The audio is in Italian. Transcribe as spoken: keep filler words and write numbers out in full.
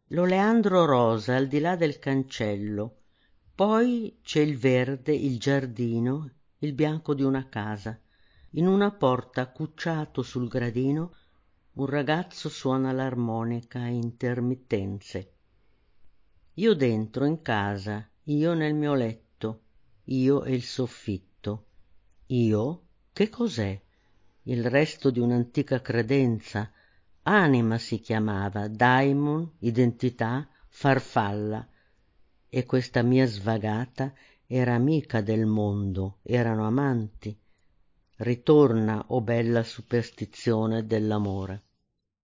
l'oleandro rosa al di là del cancello, poi c'è il verde, il giardino, il bianco di una casa. In una porta accucciato sul gradino un ragazzo suona l'armonica a intermittenze. Io dentro in casa, io nel mio letto, io e il soffitto. Io? Che cos'è? Il resto di un'antica credenza. Anima si chiamava, daimon, identità, farfalla. E questa mia svagata era amica del mondo, erano amanti. Ritorna, o bella superstizione dell'amore.